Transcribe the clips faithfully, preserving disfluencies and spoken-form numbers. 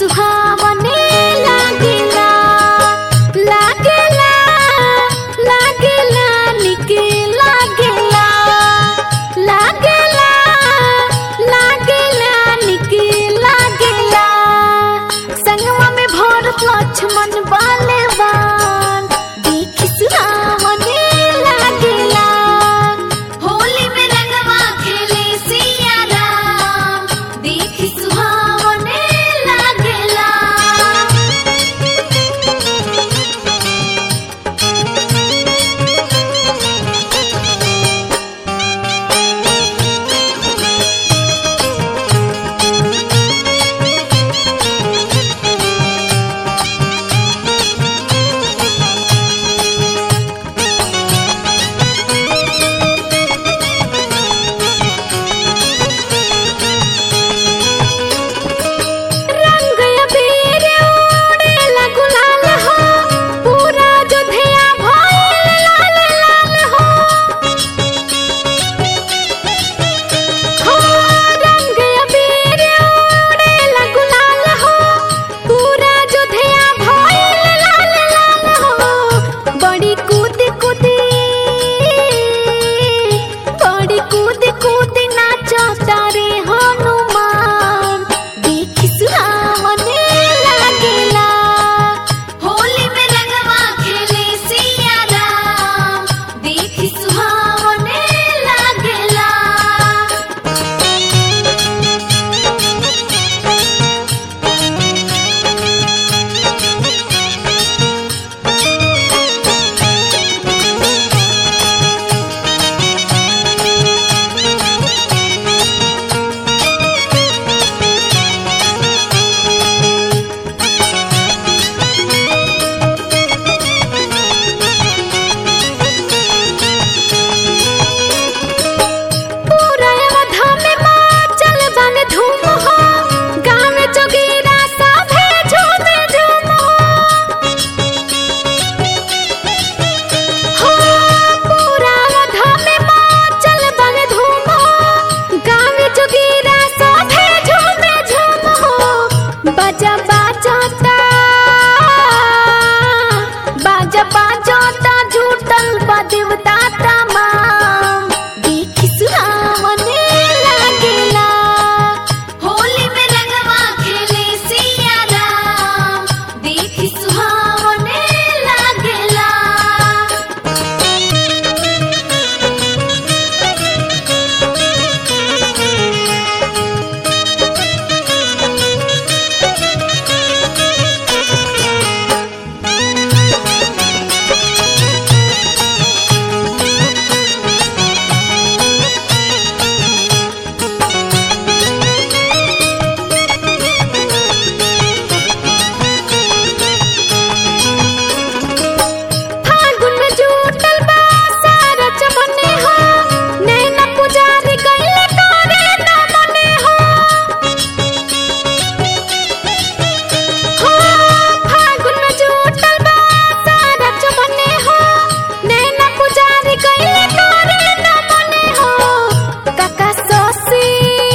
सुहावने लागेला लागेला लागेला निके लागेला लागेला लागेला निके लागेला संगवा में भरत लक्ष्मण बलवान देखी सुहावने लागेला होली में रंगवा खेले सिया राम देखी सुहावने लागेला। रंग अबीर उड़ेला गुलाल हो पूरा अयोध्या भइल लाल लाल हो हो रंग अबीर उड़ेला गुलाल हो पूरा अयोध्या भइल लाल लाल हो बड़ी कूद कूदी बड़ी कूद कूदी नाचो तारे हनुमान देखी सुहावने लागेला होली में रंगवा खेले सिया राम देखी सुहावने लागेला। पूरा अवधा में माचल बन धूम हो गाँव में जोगीरा सभे झूम झूम हो पूरा अवधा में माचल बन धूम हो गाँव में जोगीरा सभे झूम झूम हो बाजा बाजता बाजा बाजता झूठल बा देवता तमाम देखी सुहावने लागेला होली में रंगवा खेले सिया राम देखी सुहावने लागेला। फागुन में जुटल बा सारा चमने हो नैना पुजारी गइले करे न मने हो हो फागुन में जुटल बा सारा चमने हो नैना पुजारी गइले करे न मने हो काका सोसी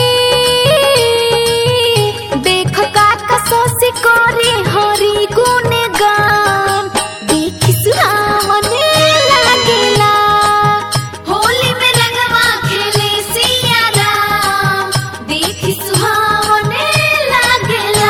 देख काका सोसी करे हरि गुने गान देखी सुहावने लागेला होली में रंगवा खेले सिया राम देखी सुहावने लागेला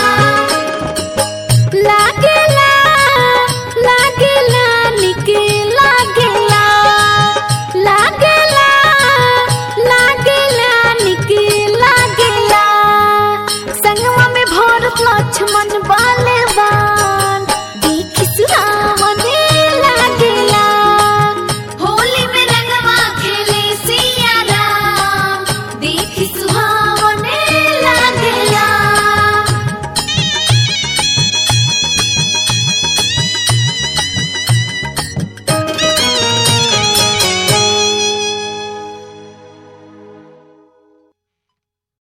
लागेला लागेला निके लागेला लागेला लागेला निके लागेला संगवा में भरत लक्ष्मण बल